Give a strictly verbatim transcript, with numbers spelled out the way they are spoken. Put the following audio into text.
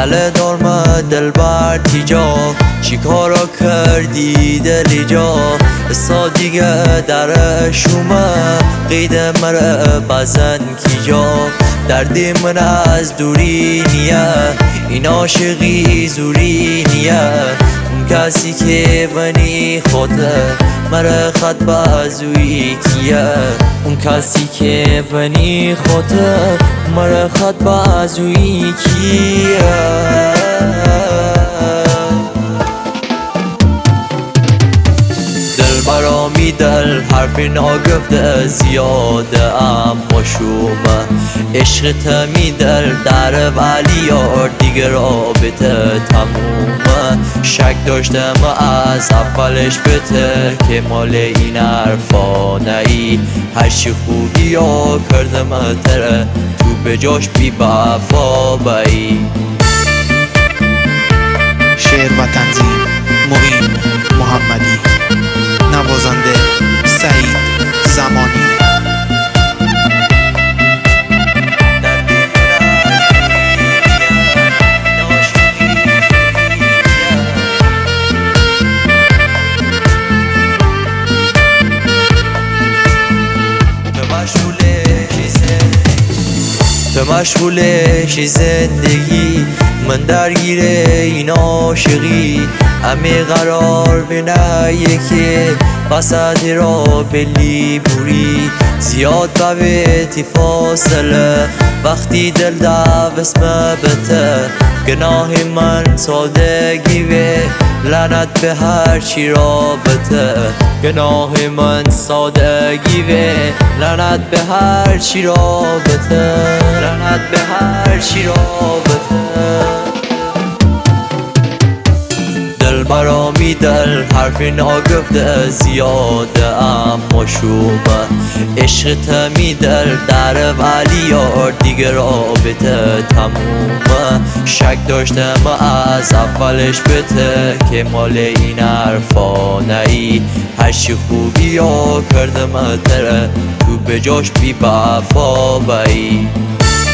دل دارم دل بر تیجا چی کارا کردی دلی جا سا دیگه درش اومه قید مره بزن کی جا دردی من از دوری نیه این عاشقی زوری نیه اون کسی که بنی خوده مره خط بازوی کیه اون کسی که بنی خوده مره خط بازوی کیه برامی دل حرفی ناگفته زیاده اما شومه عشق تمی دل در ولی یار دیگه رابطه تمومه شک داشتم از اولش بته که مال این حرفا نئی هرچی خوبی یا کردم تره تو به جاش بی وفا بایی. شعر و تنظیم معین محمدی، نوازنده سعید زمانی. تو مشغولش زندگی من درگیر این عاشقی همه قرار به نیه که وسط را بلی بوری زیاد ببیتی فاصله وقتی دل دو اسم بته گناه من سادگی به لعنت به هر چی رابطه گناه من سادگی به لعنت به هر چی رابطه لعنت به هر چی رابطه دل برامی دل حرفی ناگفته زیاده اما شومه عشق تمی دل در ولی یار دیگه رابطه تمومه شک داشتم از اولش بته که مال این حرفا نئی هرچی خوبی یا کردم تره تو به جاش بی وفا بایی.